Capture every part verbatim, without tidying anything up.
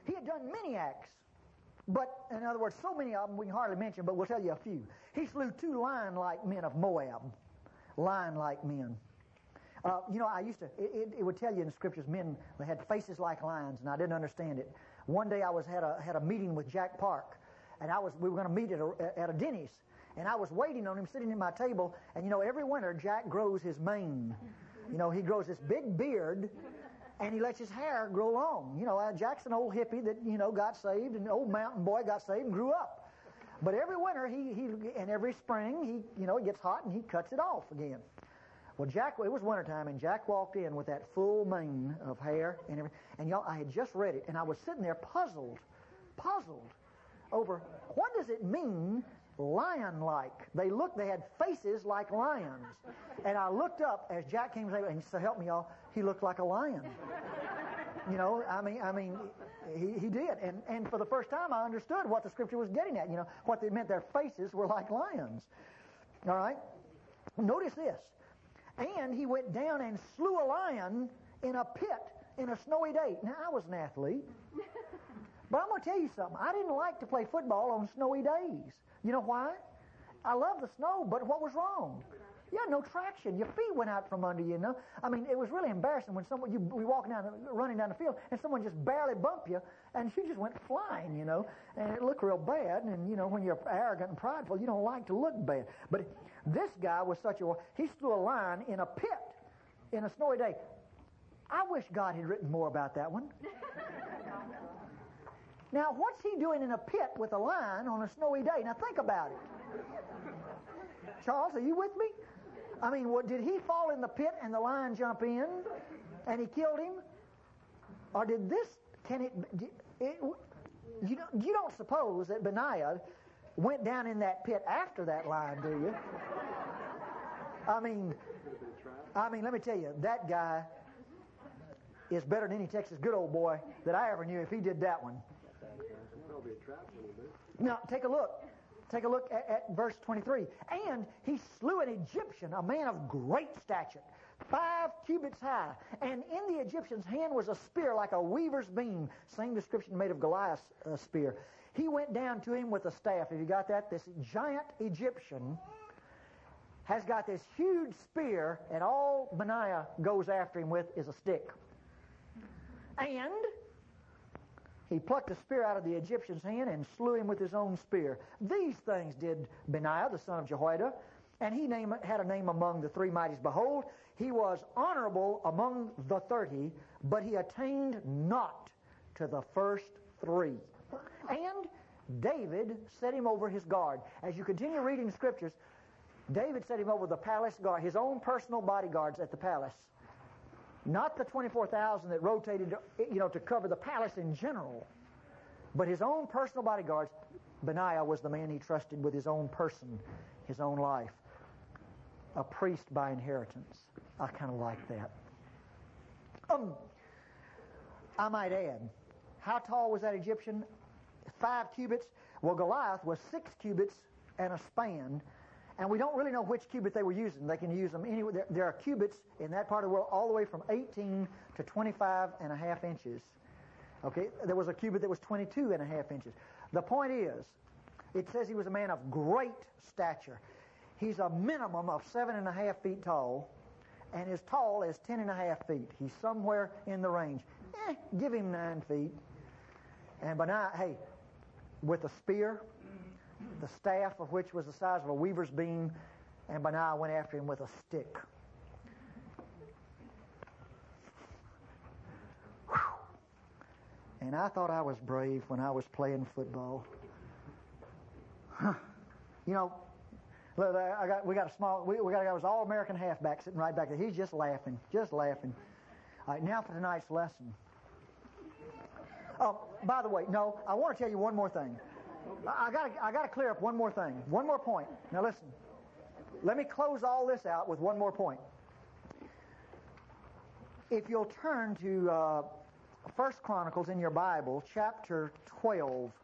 He had done many acts. But, in other words, so many of them we can hardly mention, but we'll tell you a few. He slew two lion-like men of Moab. Lion-like men. Uh, you know, I used to, it, it would tell you in the scriptures, men, they had faces like lions, and I didn't understand it. One day I was had a had a meeting with Jack Park, and I was we were going to meet at a, at a Denny's, and I was waiting on him sitting at my table, and you know, every winter Jack grows his mane. You know, he grows this big beard, and he lets his hair grow long. You know, uh, Jack's an old hippie that, you know, got saved, and an old mountain boy got saved and grew up. But every winter, he, he and every spring, he, you know, it gets hot and he cuts it off again. Well, Jack, it was wintertime, and Jack walked in with that full mane of hair and everything. And y'all, I had just read it, and I was sitting there puzzled, puzzled over what does it mean, lion-like? They looked, they had faces like lions. And I looked up as Jack came to and so help me, y'all, he looked like a lion. You know, I mean, I mean, he, he did. And, and for the first time, I understood what the scripture was getting at. You know, what they meant, their faces were like lions. All right? Notice this. And he went down and slew a lion in a pit in a snowy day. Now, I was an athlete. But I'm going to tell you something. I didn't like to play football on snowy days. You know why? I love the snow, but what was wrong? You had no traction. Your feet went out from under you, you know. I mean, it was really embarrassing when someone, you we walking down, running down the field, and someone just barely bumped you, and you just went flying, you know. And it looked real bad, and, you know, when you're arrogant and prideful, you don't like to look bad. But this guy was such a, he slew a lion in a pit in a snowy day. I wish God had written more about that one. Now, what's he doing in a pit with a lion on a snowy day? Now, think about it. Charles, are you with me? I mean, what, did he fall in the pit and the lion jump in and he killed him? Or did this, can it, it you, don't, you don't suppose that Benaiah went down in that pit after that lion, do you? I mean, I mean, let me tell you, that guy is better than any Texas good old boy that I ever knew if he did that one. Now, take a look. Take a look at, at verse twenty-three. And he slew an Egyptian, a man of great stature, five cubits high. And in the Egyptian's hand was a spear like a weaver's beam. Same description made of Goliath's uh, spear. He went down to him with a staff. Have you got that? This giant Egyptian has got this huge spear, and all Benaiah goes after him with is a stick. And he plucked the spear out of the Egyptian's hand and slew him with his own spear. These things did Benaiah, the son of Jehoiada, and he name, had a name among the three mighties. Behold, he was honorable among the thirty, but he attained not to the first three. And David set him over his guard. As you continue reading the scriptures, David set him over the palace guard, his own personal bodyguards at the palace. Not the twenty-four thousand that rotated, you know, to cover the palace in general. But his own personal bodyguards. Benaiah was the man he trusted with his own person, his own life. A priest by inheritance. I kind of like that. Um, I might add, how tall was that Egyptian? Five cubits. Well, Goliath was six cubits and a span. And we don't really know which cubit they were using. They can use them anywhere. There, there are cubits in that part of the world all the way from eighteen to twenty-five and a half inches. Okay, there was a cubit that was twenty-two and a half inches. The point is, it says he was a man of great stature. He's a minimum of seven and a half feet tall, and as tall as ten and a half feet. He's somewhere in the range. Eh, give him nine feet. And Benaiah, hey, with a spear, the staff of which was the size of a weaver's beam, and Benaiah went after him with a stick. Whew. And I thought I was brave when I was playing football. Huh. You know, look, I got we got a small we, we got a guy who was all-American halfback sitting right back there. He's just laughing, just laughing. All right, now for tonight's lesson. Oh, by the way, no, I want to tell you one more thing. I got I got to clear up one more thing, one more point. Now listen, let me close all this out with one more point. If you'll turn to uh, First Chronicles in your Bible, chapter twelve.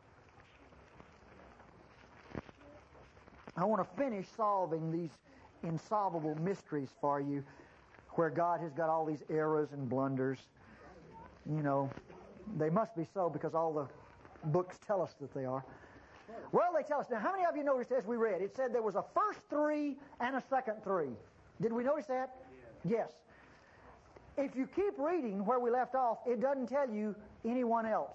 I want to finish solving these insolvable mysteries for you, where God has got all these errors and blunders. You know, They must be so because all the books tell us that they are. Well, they tell us. Now, how many of you noticed as we read, it said there was a first three and a second three. Did we notice that? Yes. Yes. If you keep reading where we left off, it doesn't tell you anyone else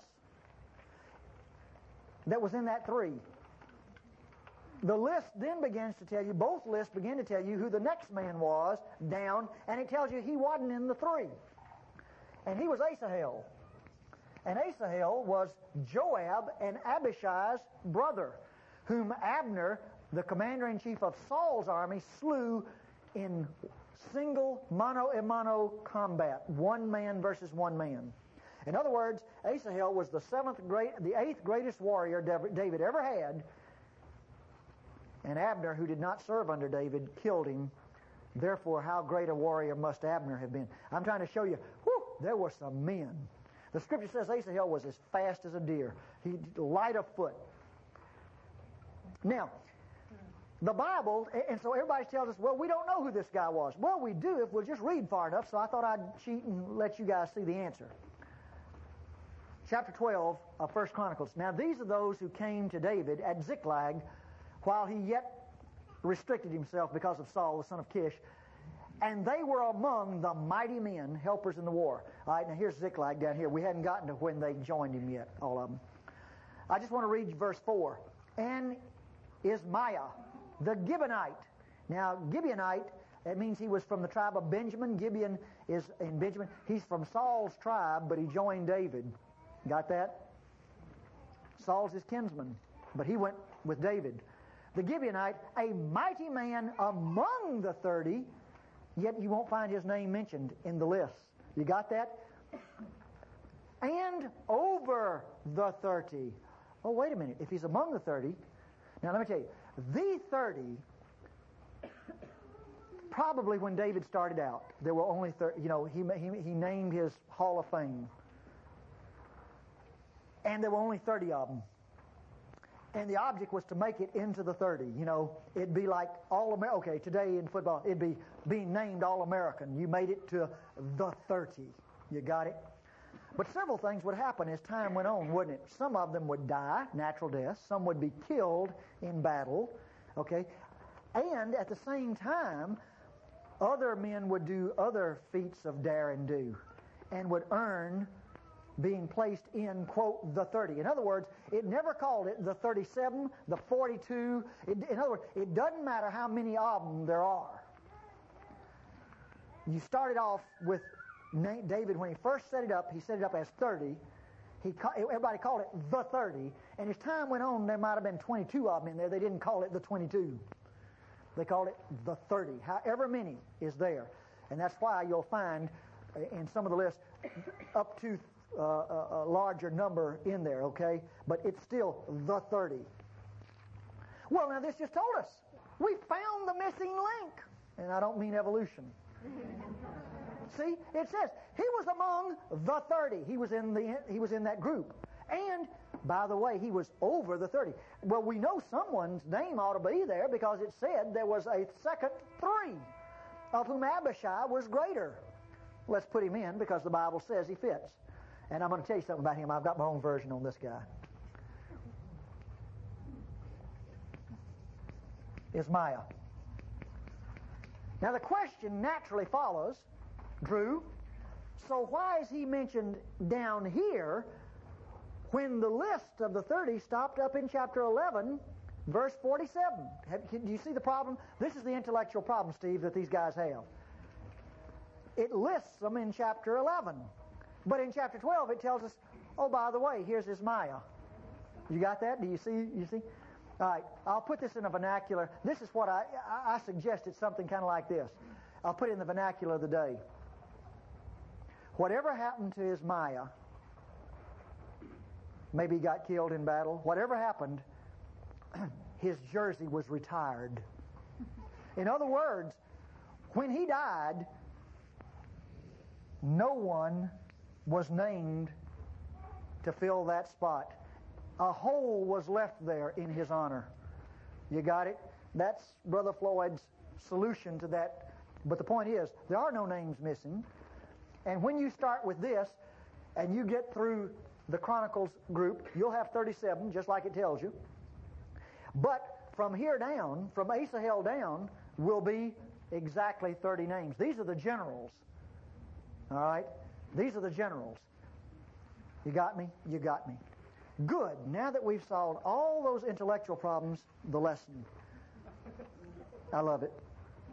that was in that three. The list then begins to tell you, both lists begin to tell you who the next man was down, and it tells you he wasn't in the three. And he was Asahel. And Asahel was Joab and Abishai's brother, whom Abner, the commander-in-chief of Saul's army, slew in single mano-a-mano combat, one man versus one man. In other words, Asahel was the seventh great, the eighth greatest warrior David ever had, and Abner, who did not serve under David, killed him. Therefore, how great a warrior must Abner have been? I'm trying to show you, whew, there were some men. The Scripture says Asahel was as fast as a deer. He light of foot. Now, the Bible, and so everybody tells us, well, we don't know who this guy was. Well, we do if we'll just read far enough, so I thought I'd cheat and let you guys see the answer. Chapter twelve of First Chronicles. Now, these are those who came to David at Ziklag while he yet restricted himself because of Saul, the son of Kish. And they were among the mighty men, helpers in the war. All right, now here's Ziklag down here. We hadn't gotten to when they joined him yet, all of them. I just want to read verse four. And Ismaiah, the Gibeonite. Now, Gibeonite, that means he was from the tribe of Benjamin. Gibeon is in Benjamin. He's from Saul's tribe, but he joined David. Got that? Saul's his kinsman, but he went with David. The Gibeonite, a mighty man among the thirty, yet you won't find his name mentioned in the list. You got that? And over the thirty. Oh, wait a minute. If he's among the thirty, now let me tell you, the thirty, probably when David started out, there were only thirty, you know, he, he, he named his Hall of Fame. And there were only thirty of them. And the object was to make it into the thirty. You know, it'd be like All-American. Okay, today in football, it'd be being named All-American. You made it to the thirty. You got it? But several things would happen as time went on, wouldn't it? Some of them would die, natural deaths. Some would be killed in battle. Okay? And at the same time, other men would do other feats of dare and do and would earn being placed in, quote, the thirty. In other words, it never called it the thirty-seven, the forty-two. It, in other words, it doesn't matter how many of them there are. You started off with David, when he first set it up, he set it up as thirty. He Everybody called it the thirty. And as time went on, there might have been twenty-two of them in there. They didn't call it the twenty-two. They called it the thirty. However many is there. And that's why you'll find in some of the lists up to Uh, a, a larger number in there, okay? But it's still the thirty. Well, now this just told us. We found the missing link. And I don't mean evolution. See, it says he was among the thirty. He was in the he was in that group. And by the way, he was over the thirty. Well, we know someone's name ought to be there because it said there was a second three, of whom Abishai was greater. Let's put him in because the Bible says he fits. And I'm going to tell you something about him. I've got my own version on this guy. Ismaiah. Now the question naturally follows, Drew, so why is he mentioned down here when the list of the thirty stopped up in chapter eleven, verse forty-seven? Have, do you see the problem? This is the intellectual problem, Steve, that these guys have. It lists them in chapter eleven. But in chapter twelve, it tells us, oh, by the way, here's Ismaiah. You got that? Do you see? You see? All right. I'll put this in a vernacular. This is what I, I, I suggest it's something kind of like this. I'll put it in the vernacular of the day. Whatever happened to Ismaiah, maybe he got killed in battle. Whatever happened, his jersey was retired. In other words, when he died, no one was named to fill that spot. A hole was left there in his honor. You got it? That's Brother Floyd's solution to that. But the point is, there are no names missing. And when you start with this, and you get through the Chronicles group, you'll have thirty-seven, just like it tells you. But from here down, from Asahel down, will be exactly thirty names. These are the generals. All right? These are the generals. You got me? You got me. Good. Now that we've solved all those intellectual problems, the lesson. I love it.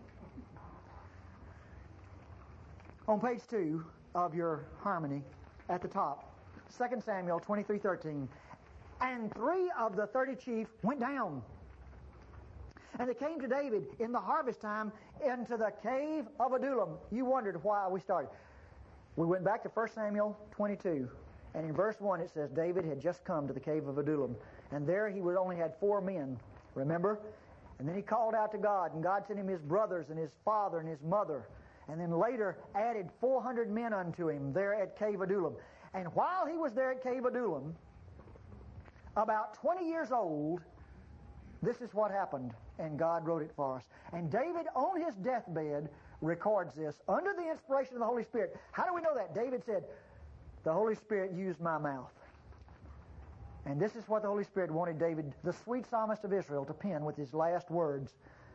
On page two of your harmony, at the top, Second Samuel twenty-three thirteen, and three of the thirty chiefs went down. And they came to David in the harvest time into the cave of Adullam. You wondered why we started. We went back to First Samuel twenty-two. And in verse one it says David had just come to the cave of Adullam. And there he would only had four men, remember? And then he called out to God, and God sent him his brothers and his father and his mother. And then later added four hundred men unto him there at Cave Adullam. And while he was there at Cave Adullam, about twenty years old, this is what happened. And God wrote it for us. And David, on his deathbed, records this under the inspiration of the Holy Spirit. How do we know that? David said, the Holy Spirit used my mouth. And this is what the Holy Spirit wanted David, the sweet psalmist of Israel, to pen with his last words.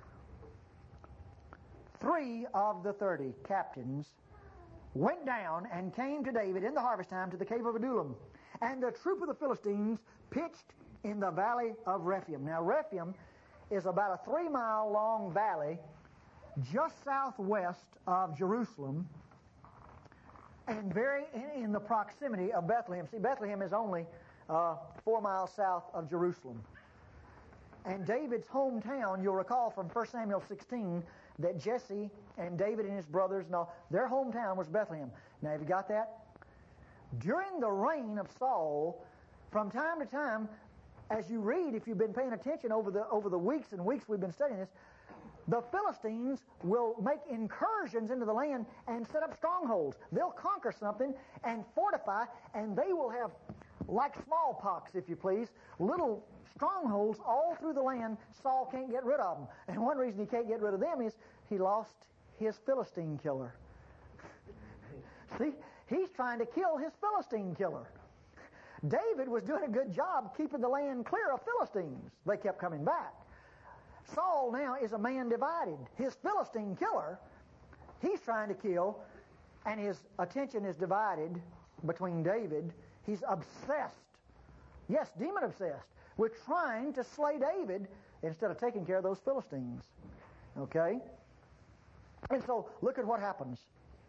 Three of the thirty captains went down and came to David in the harvest time to the cave of Adullam. And the troop of the Philistines pitched in the valley of Rephaim. Now Rephaim is about a three-mile long valley just southwest of Jerusalem and very in the proximity of Bethlehem. See, Bethlehem is only uh, four miles south of Jerusalem. And David's hometown, you'll recall from First Samuel sixteen, that Jesse and David and his brothers, and all, their hometown was Bethlehem. Now, have you got that? During the reign of Saul, from time to time, as you read, if you've been paying attention over the over the weeks and weeks we've been studying this, the Philistines will make incursions into the land and set up strongholds. They'll conquer something and fortify, and they will have, like smallpox, if you please, little strongholds all through the land. Saul can't get rid of them. And one reason he can't get rid of them is he lost his Philistine killer. See, he's trying to kill his Philistine killer. David was doing a good job keeping the land clear of Philistines. They kept coming back. Saul now is a man divided. His Philistine killer, he's trying to kill, and his attention is divided between David. He's obsessed, yes, demon-obsessed, with trying to slay David instead of taking care of those Philistines. Okay? And so, look at what happens.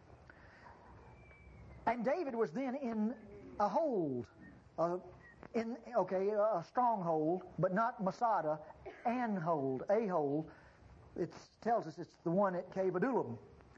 And David was then in a hold, uh, in okay, a stronghold, but not Masada, an hold, a hold. It tells us it's the one at Cave Adullam.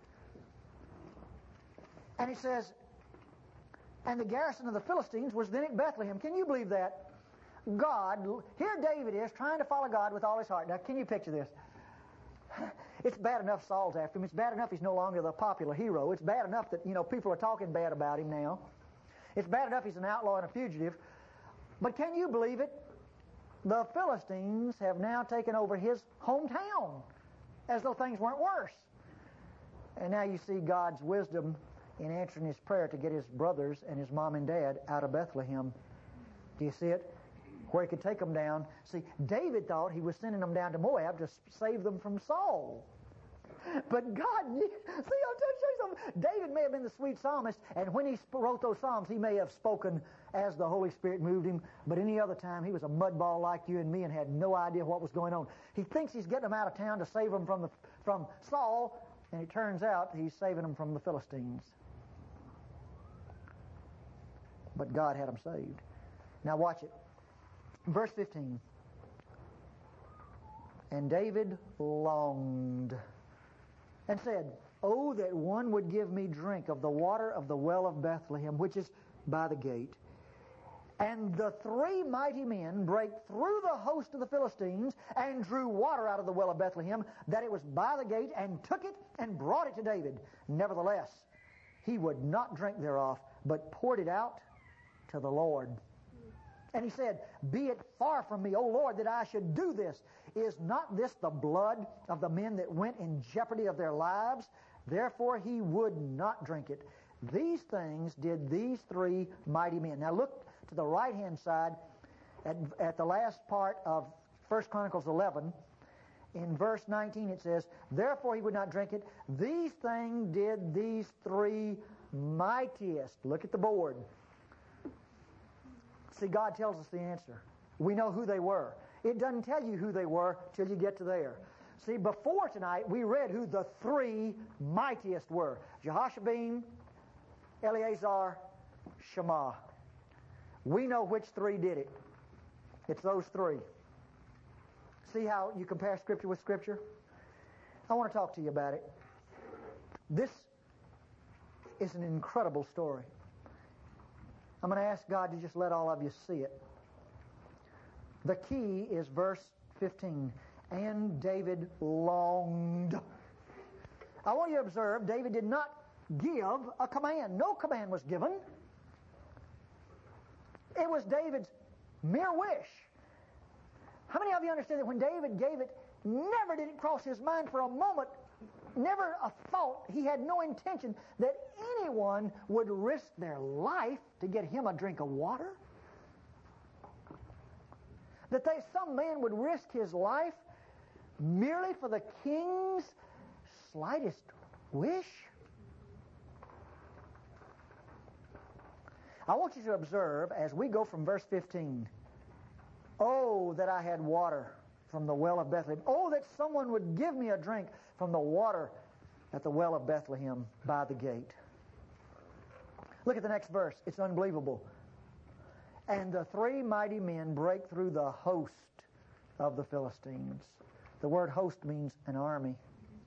And he says, and the garrison of the Philistines was then at Bethlehem. Can you believe that? God, here David is trying to follow God with all his heart. Now, can you picture this? It's bad enough Saul's after him. It's bad enough he's no longer the popular hero. It's bad enough that, you know, people are talking bad about him now. It's bad enough he's an outlaw and a fugitive. But can you believe it? The Philistines have now taken over his hometown, as though things weren't worse. And now you see God's wisdom in answering his prayer to get his brothers and his mom and dad out of Bethlehem. Do you see it? Where he could take them down. See, David thought he was sending them down to Moab to save them from Saul. But God knew. See, I'll tell you something. David may have been the sweet psalmist, and when he wrote those psalms, he may have spoken as the Holy Spirit moved him. But any other time, he was a mudball like you and me and had no idea what was going on. He thinks he's getting them out of town to save them from the from Saul, and it turns out he's saving them from the Philistines. But God had them saved. Now watch it. Verse fifteen. And David longed and said, oh, that one would give me drink of the water of the well of Bethlehem, which is by the gate. And the three mighty men brake through the host of the Philistines and drew water out of the well of Bethlehem, that it was by the gate, and took it and brought it to David. Nevertheless, he would not drink thereof, but poured it out to the Lord. And he said, be it far from me, O Lord, that I should do this. Is not this the blood of the men that went in jeopardy of their lives? Therefore he would not drink it. These things did these three mighty men. Now look to the right-hand side at, at the last part of First Chronicles eleven. In verse nineteen it says, therefore he would not drink it. These things did these three mightiest. Look at the board. See, God tells us the answer. We know who they were. It doesn't tell you who they were till you get to there. See, before tonight, we read who the three mightiest were. Jehoshabeam, Eleazar, Shammah. We know which three did it. It's those three. See how you compare Scripture with Scripture? I want to talk to you about it. This is an incredible story. I'm going to ask God to just let all of you see it. The key is verse fifteen. And David longed. I want you to observe, David did not give a command. No command was given. It was David's mere wish. How many of you understand that when David gave it, never did it cross his mind for a moment, never a thought, he had no intention that anyone would risk their life to get him a drink of water? That they, some man would risk his life merely for the king's slightest wish? I want you to observe as we go from verse fifteen. Oh, that I had water from the well of Bethlehem. Oh, that someone would give me a drink from the water at the well of Bethlehem by the gate. Look at the next verse. It's unbelievable. And the three mighty men break through the host of the Philistines. The word host means an army.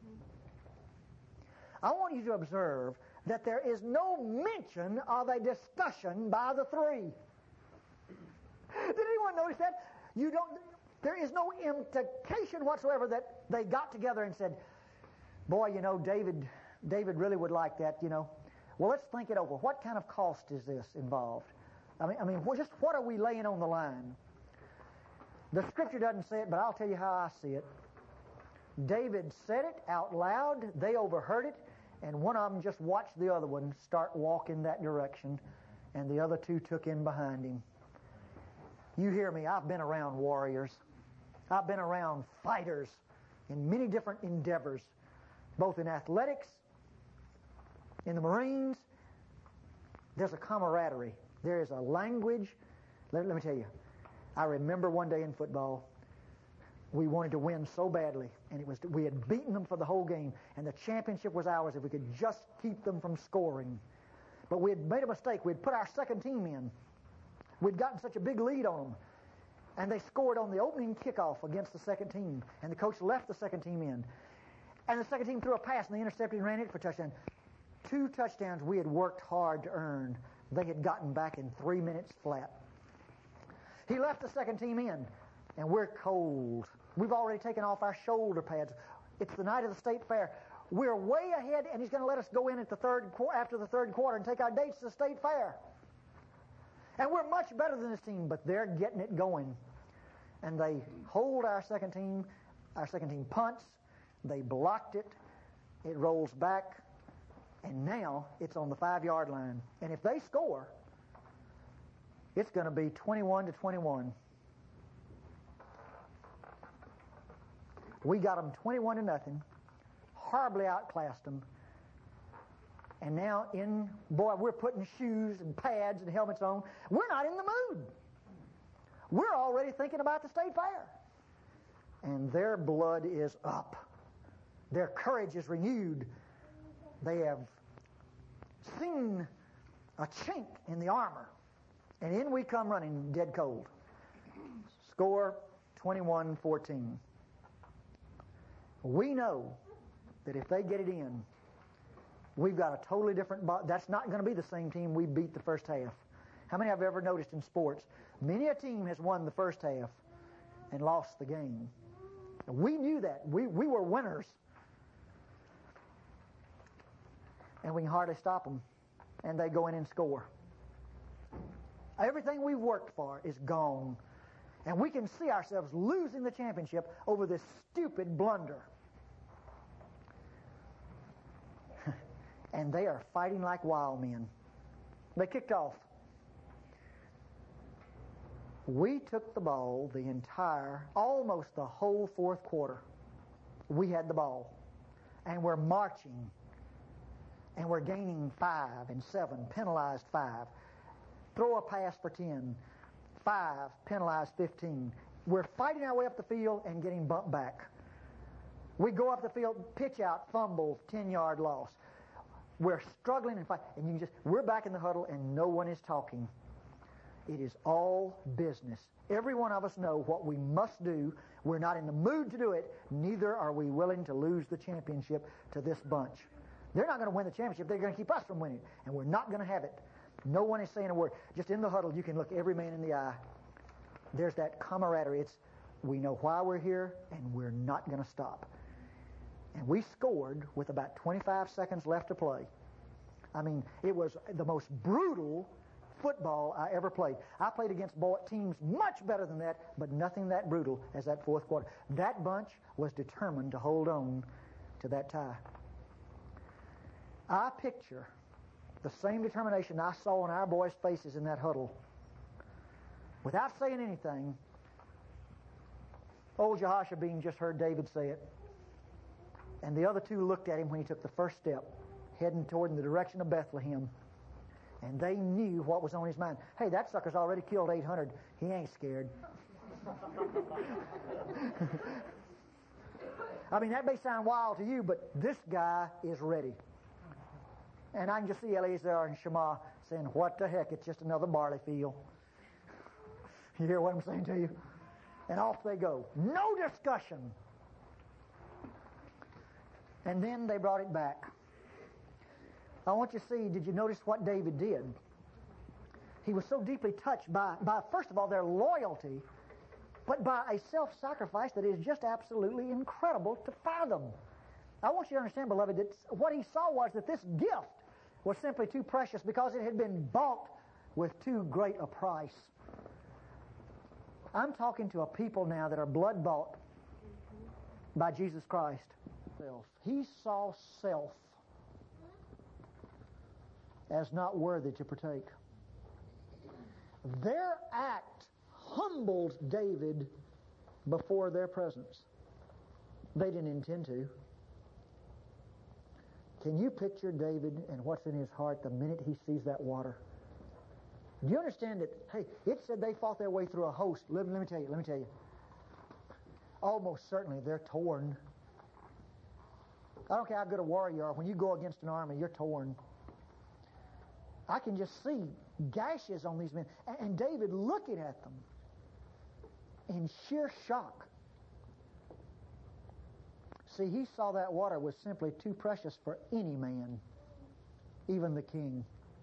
I want you to observe that there is no mention of a discussion by the three. Did anyone notice that? You don't. There is no implication whatsoever that they got together and said, boy, you know, David, David really would like that, you know. Well, let's think it over. What kind of cost is this involved? I mean, I mean, just what are we laying on the line? The Scripture doesn't say it, but I'll tell you how I see it. David said it out loud. They overheard it, and one of them just watched the other one start walking that direction, and the other two took in behind him. You hear me, I've been around warriors. I've been around fighters in many different endeavors, both in athletics, in the Marines. There's a camaraderie. There is a language. Let, let me tell you, I remember one day in football, we wanted to win so badly, and it was we had beaten them for the whole game, and the championship was ours if we could just keep them from scoring. But we had made a mistake. We had put our second team in. We'd gotten such a big lead on them, and they scored on the opening kickoff against the second team, and the coach left the second team in. And the second team threw a pass, and they intercepted and ran it for a touchdown. Two touchdowns we had worked hard to earn. They had gotten back in three minutes flat. He left the second team in, and we're cold. We've already taken off our shoulder pads. It's the night of the state fair. We're way ahead, and he's going to let us go in at the third after the third quarter and take our dates to the state fair. And we're much better than this team, but they're getting it going. And they hold our second team. Our second team punts. They blocked it. It rolls back. And now it's on the five-yard line. And if they score, it's going to be twenty-one to twenty-one. We got them twenty-one to nothing. Horribly outclassed them. And now in, boy, we're putting shoes and pads and helmets on. We're not in the mood. We're already thinking about the state fair. And their blood is up. Their courage is renewed. They have seen a chink in the armor. And in we come running dead cold. Score twenty-one fourteen. We know that if they get it in, we've got a totally different... Bo- that's not going to be the same team we beat the first half. How many have ever noticed in sports? Many a team has won the first half and lost the game. We knew that. We, we were winners. And we can hardly stop them. And they go in and score. Everything we've worked for is gone. And we can see ourselves losing the championship over this stupid blunder. and they are fighting like wild men. They kicked off. We took the ball the entire, almost the whole fourth quarter. We had the ball. And we're marching. And we're gaining five and seven, penalized five. Throw a pass for ten. Five, penalized fifteen. We're fighting our way up the field and getting bumped back. We go up the field, pitch out, fumble, ten-yard loss. We're struggling and fighting. And you can just, we're back in the huddle and no one is talking. It is all business. Every one of us know what we must do. We're not in the mood to do it. Neither are we willing to lose the championship to this bunch. They're not going to win the championship. They're going to keep us from winning. And we're not going to have it. No one is saying a word. Just in the huddle, you can look every man in the eye. There's that camaraderie. It's, we know why we're here, and we're not going to stop. And we scored with about twenty-five seconds left to play. I mean, it was the most brutal football I ever played. I played against teams much better than that, but nothing that brutal as that fourth quarter. That bunch was determined to hold on to that tie. I picture the same determination I saw on our boys' faces in that huddle. Without saying anything, old Jehoshabeam just heard David say it. And the other two looked at him when he took the first step, heading toward in the direction of Bethlehem. And they knew what was on his mind. Hey, that sucker's already killed eight hundred. He ain't scared. I mean, that may sound wild to you, but this guy is ready. And I can just see Eleazar and Shammah saying, what the heck, it's just another barley field. You hear what I'm saying to you? And off they go. No discussion. And then they brought it back. I want you to see, did you notice what David did? He was so deeply touched by, by, first of all, their loyalty, but by a self-sacrifice that is just absolutely incredible to fathom. I want you to understand, beloved, that what he saw was that this gift was simply too precious because it had been bought with too great a price. I'm talking to a people now that are blood-bought by Jesus Christ. He saw self as not worthy to partake. Their act humbled David before their presence. They didn't intend to. Can you picture David and what's in his heart the minute he sees that water? Do you understand that, hey, it said they fought their way through a host. Let, let me tell you, let me tell you. Almost certainly they're torn. I don't care how good a warrior you are. When you go against an army, you're torn. I can just see gashes on these men. And David looking at them in sheer shock. See, he saw that water was simply too precious for any man, even the king,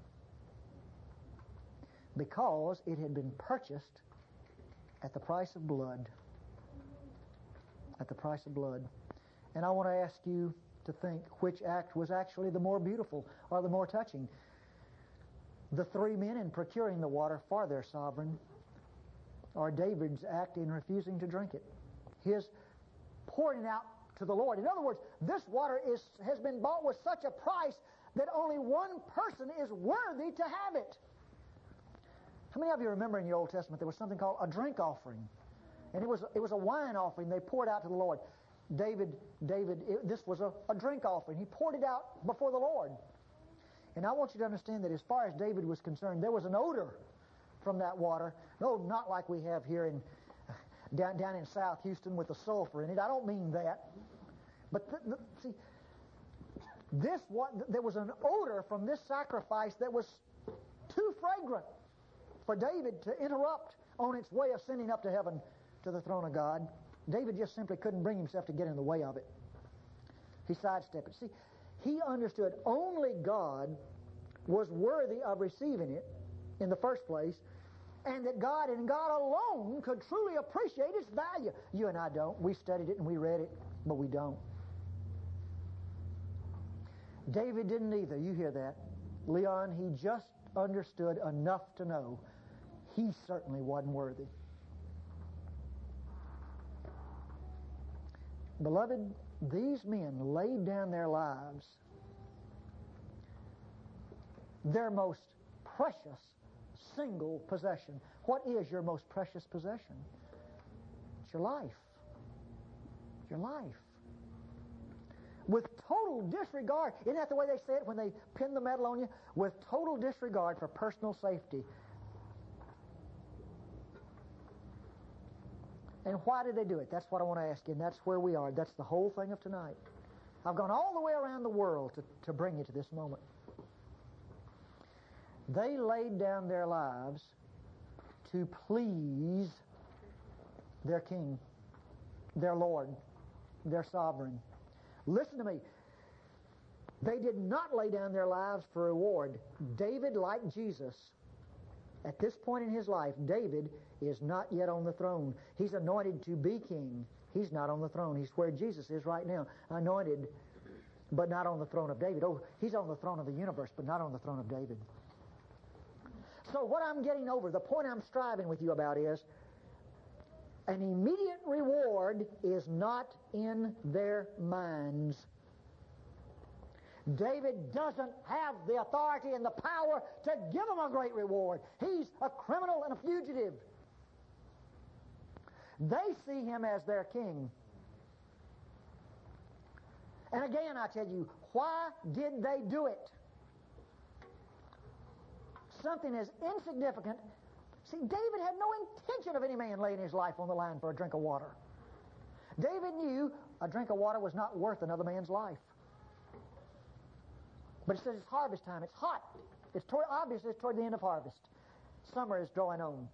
because it had been purchased at the price of blood. At the price of blood. And I want to ask you to think which act was actually the more beautiful or the more touching. The three men in procuring the water for their sovereign, or David's act in refusing to drink it. His pouring it out to the Lord. In other words, this water is has been bought with such a price that only one person is worthy to have it. How many of you remember in your Old Testament there was something called a drink offering? And it was it was a wine offering they poured out to the Lord. David, David, it, this was a, a drink offering. He poured it out before the Lord. And I want you to understand that as far as David was concerned, there was an odor from that water. No, not like we have here in down down in South Houston with the sulfur in it. I don't mean that. But the, the, see, this what there was an odor from this sacrifice that was too fragrant for David to interrupt on its way of sending up to heaven to the throne of God. David just simply couldn't bring himself to get in the way of it. He sidestepped it. See, he understood only God was worthy of receiving it in the first place, and that God and God alone could truly appreciate its value. You and I don't. We studied it and we read it, but we don't. David didn't either. You hear that. Leon, he just understood enough to know he certainly wasn't worthy. Beloved, these men laid down their lives their most precious single possession. What is your most precious possession? It's your life. Your life. With total disregard, isn't that the way they say it when they pin the medal on you? With total disregard for personal safety. And why did they do it? That's what I want to ask you, and that's where we are. That's the whole thing of tonight. I've gone all the way around the world to, to bring you to this moment. They laid down their lives to please their king, their Lord, their sovereign. Listen to me. They did not lay down their lives for reward. David, like Jesus, at this point in his life, David is not yet on the throne. He's anointed to be king. He's not on the throne. He's where Jesus is right now, anointed, but not on the throne of David. Oh, he's on the throne of the universe, but not on the throne of David. So what I'm getting over, the point I'm striving with you about is, an immediate reward is not in their minds. David doesn't have the authority and the power to give them a great reward. He's a criminal and a fugitive. They see him as their king. And again, I tell you, why did they do it? Something as insignificant. See, David had no intention of any man laying his life on the line for a drink of water. David knew a drink of water was not worth another man's life. But it says it's harvest time. It's hot. It's toward, obviously it's toward the end of harvest. Summer is drawing on.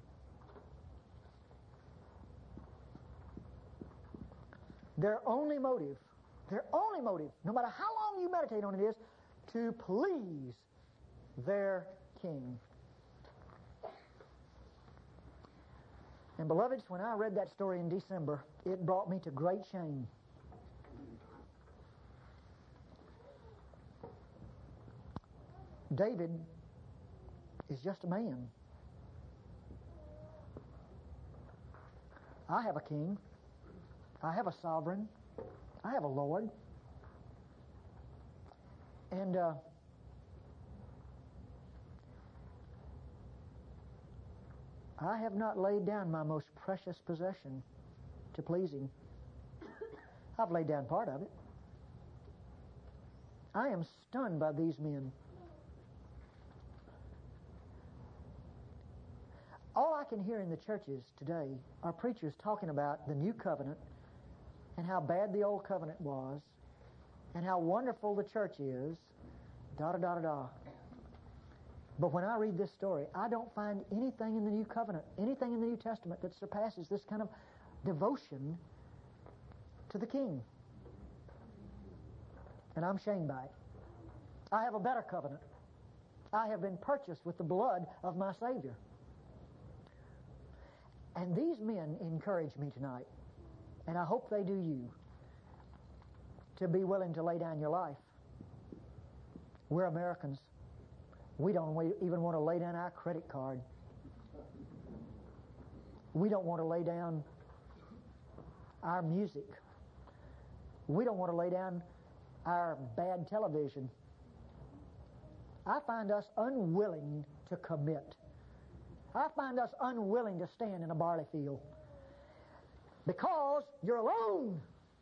Their only motive, their only motive, no matter how long you meditate on it, is to please their king. And beloveds, when I read that story in December, it brought me to great shame. David is just a man. I have a king. I have a sovereign. I have a Lord. And uh, I have not laid down my most precious possession to please him. I've laid down part of it. I am stunned by these men. All I can hear in the churches today are preachers talking about the new covenant and how bad the old covenant was and how wonderful the church is, da-da-da-da-da. But when I read this story, I don't find anything in the new covenant, anything in the New Testament that surpasses this kind of devotion to the king. And I'm shamed by it. I have a better covenant. I have been purchased with the blood of my Savior. And these men encourage me tonight, and I hope they do you, to be willing to lay down your life. We're Americans. We don't even want to lay down our credit card. We don't want to lay down our music. We don't want to lay down our bad television. I find us unwilling to commit. I find us unwilling to stand in a barley field because you're alone.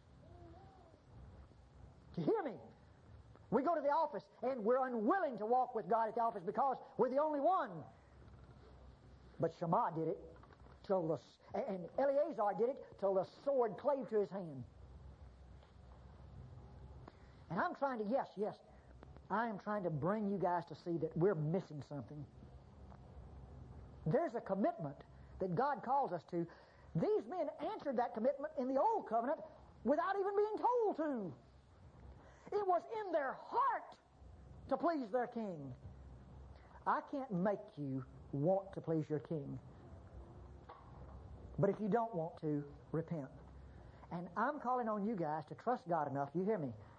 Do you hear me? We go to the office and we're unwilling to walk with God at the office because we're the only one. But Shammah did it till the, and Eleazar did it till the sword clave to his hand. And I'm trying to, yes, yes, I am trying to bring you guys to see that we're missing something. There's a commitment that God calls us to. These men answered that commitment in the old covenant without even being told to. It was in their heart to please their king. I can't make you want to please your king. But if you don't want to, repent. And I'm calling on you guys to trust God enough, you hear me,